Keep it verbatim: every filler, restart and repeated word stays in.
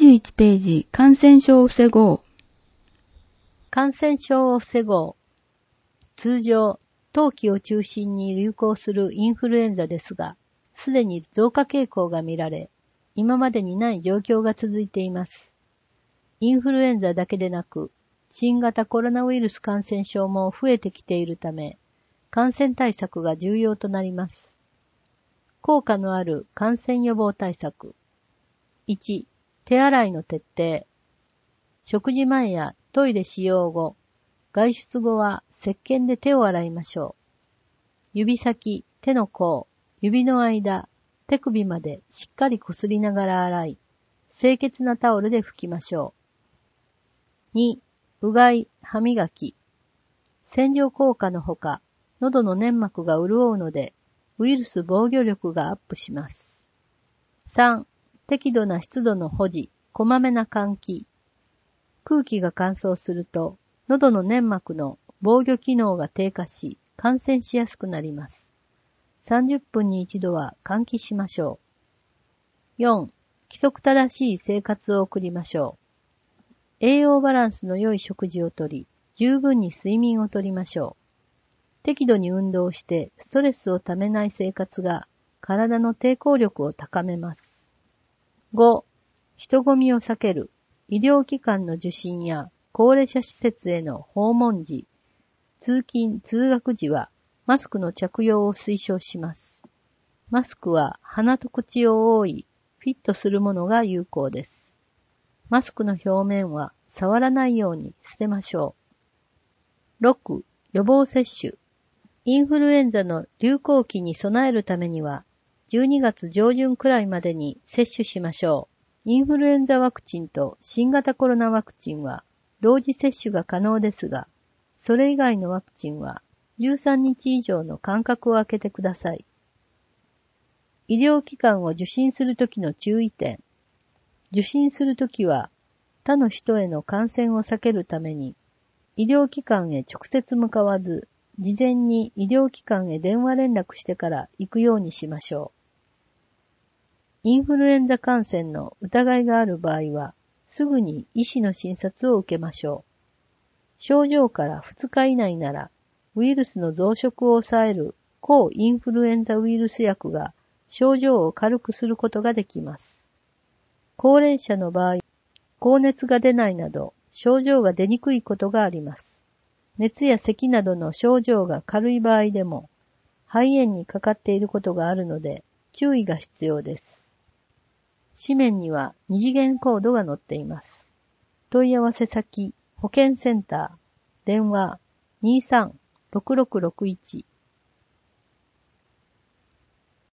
じゅういちページ、感染症を防ごう。 感染症を防ごう。通常、冬季を中心に流行するインフルエンザですが、すでに増加傾向が見られ、今までにない状況が続いています。インフルエンザだけでなく、新型コロナウイルス感染症も増えてきているため、感染対策が重要となります。効果のある感染予防対策。いち、手洗いの徹底。食事前やトイレ使用後、外出後は石鹸で手を洗いましょう。指先、手の甲、指の間、手首までしっかりこすりながら洗い、清潔なタオルで拭きましょう。に、うがい、歯磨き。洗浄効果のほか、喉の粘膜が潤うので、ウイルス防御力がアップします。さん、適度な湿度の保持、こまめな換気。空気が乾燥すると、喉の粘膜の防御機能が低下し、感染しやすくなります。さんじゅっぷんに一度は換気しましょう。よん、規則正しい生活を送りましょう。栄養バランスの良い食事をとり、十分に睡眠をとりましょう。適度に運動してストレスをためない生活が体の抵抗力を高めます。ご、人混みを避ける。医療機関の受診や高齢者施設への訪問時、通勤・通学時はマスクの着用を推奨します。マスクは鼻と口を覆い、フィットするものが有効です。マスクの表面は触らないように捨てましょう。ろく、予防接種。インフルエンザの流行期に備えるためには、じゅうにがつ上旬くらいまでに接種しましょう。インフルエンザワクチンと新型コロナワクチンは同時接種が可能ですが、それ以外のワクチンはじゅうさんにち以上の間隔を空けてください。医療機関を受診するときの注意点。受診するときは他の人への感染を避けるために医療機関へ直接向かわず、事前に医療機関へ電話連絡してから行くようにしましょう。インフルエンザ感染の疑いがある場合は、すぐに医師の診察を受けましょう。症状からふつか以内なら、ウイルスの増殖を抑える抗インフルエンザウイルス薬が症状を軽くすることができます。高齢者の場合、高熱が出ないなど症状が出にくいことがあります。熱や咳などの症状が軽い場合でも、肺炎にかかっていることがあるので、注意が必要です。紙面には二次元コードが載っています。問い合わせ先、保健センター、電話にーさんろくろくろくいち